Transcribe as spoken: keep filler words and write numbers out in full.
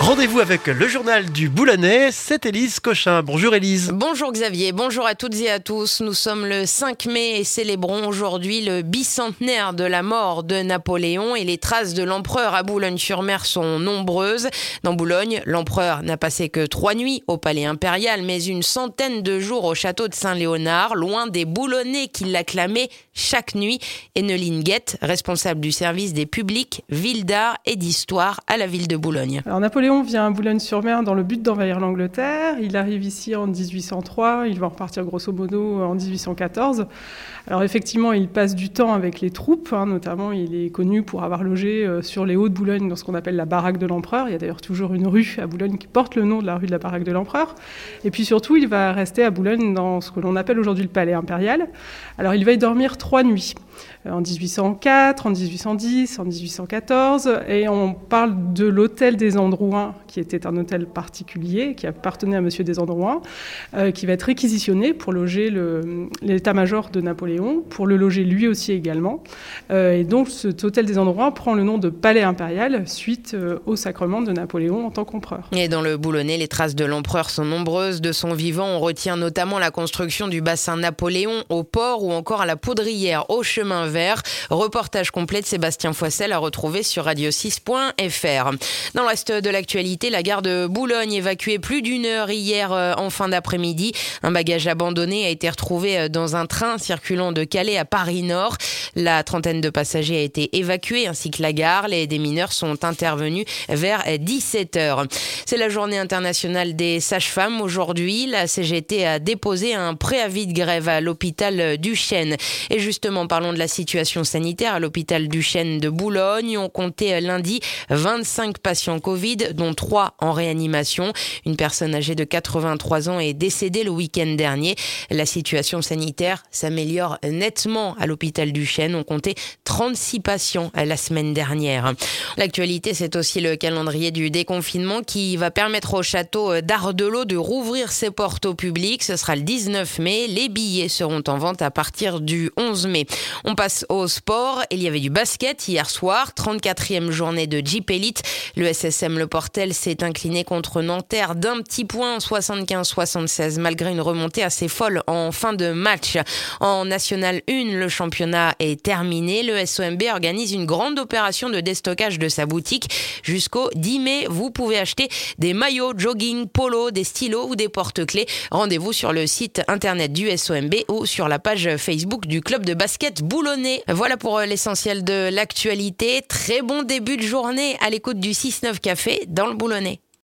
Rendez-vous avec le journal du Boulonnais, c'est Élise Cochin. Bonjour Élise. Bonjour Xavier, bonjour à toutes et à tous. Nous sommes le cinq mai et célébrons aujourd'hui le bicentenaire de la mort de Napoléon et les traces de l'empereur à Boulogne-sur-Mer sont nombreuses. Dans Boulogne, l'empereur n'a passé que trois nuits au palais impérial, mais une centaine de jours au château de Saint-Léonard, loin des Boulonnais qui l'acclamaient chaque nuit. Enneline Guette, responsable du service des publics, ville d'art et d'histoire à la ville de Boulogne. Alors Napoléon vient à Boulogne-sur-Mer dans le but d'envahir l'Angleterre. Il arrive ici en dix-huit cent trois, il va repartir grosso modo en dix-huit cent quatorze. Alors effectivement, il passe du temps avec les troupes, hein, notamment il est connu pour avoir logé euh, sur les hauts de Boulogne dans ce qu'on appelle la baraque de l'empereur. Il y a d'ailleurs toujours une rue à Boulogne qui porte le nom de la rue de la baraque de l'empereur. Et puis surtout, il va rester à Boulogne dans ce que l'on appelle aujourd'hui le palais impérial. Alors il va y dormir trois nuits, euh, en dix-huit cent quatre, en dix-huit cent dix, en dix-huit cent quatorze. Et on parle de l'hôtel des Androuins, qui était un hôtel particulier, qui appartenait à Monsieur des Androuins, euh, qui va être réquisitionné pour loger le, l'état-major de Napoléon, pour le loger lui aussi également. Euh, et donc cet hôtel des Androuins prend le nom de palais impérial suite euh, au sacrement de Napoléon en tant qu'empereur. Et dans le Boulonnais, les traces de l'empereur sont nombreuses. De son vivant, on retient notamment la construction du bassin Napoléon au port ou encore à la poudrière au chemin vert. Reportage complet de Sébastien Foissel à retrouver sur radio six point f r. Dans le reste de l'actualité, la gare de Boulogne évacuée plus d'une heure hier euh, en fin d'après-midi. Un bagage abandonné a été retrouvé dans un train circulant de Calais à Paris-Nord. La trentaine de passagers a été évacuée ainsi que la gare. Les démineurs sont intervenus vers dix-sept heures. C'est la journée internationale des sages-femmes. Aujourd'hui, la C G T a déposé un préavis de grève à l'hôpital du Chêne. Et justement, parlons de la situation sanitaire à l'hôpital du Chêne de Boulogne. On comptait lundi vingt-cinq patients Covid, dont trois en réanimation. Une personne âgée de quatre-vingt-trois ans est décédée le week-end dernier. La situation sanitaire s'améliore nettement à l'hôpital du Chêne. On comptait trente-six patients la semaine dernière. L'actualité, c'est aussi le calendrier du déconfinement qui va permettre au château d'Ardelot de rouvrir ses portes au public. Ce sera le dix-neuf mai. Les billets seront en vente à partir du onze mai. On passe au sport. Il y avait du basket hier soir, trente-quatrième journée de Jeep Elite. Le S S M Le Portel s'est incliné contre Nanterre d'un petit point, soixante-quinze à soixante-seize, malgré une remontée assez folle en fin de match. En National un, le championnat est terminé. Le S O M B organise une grande opération de déstockage de sa boutique. Jusqu'au dix mai, vous pouvez acheter des maillots, jogging, polo, des stylos ou des porte-clés. Rendez-vous sur le site internet du S O M B ou sur la page Facebook du club de basket boulonnais. Voilà pour l'essentiel de l'actualité. Très bon début de journée à l'écoute du six neuf Café dans le Boulonnais.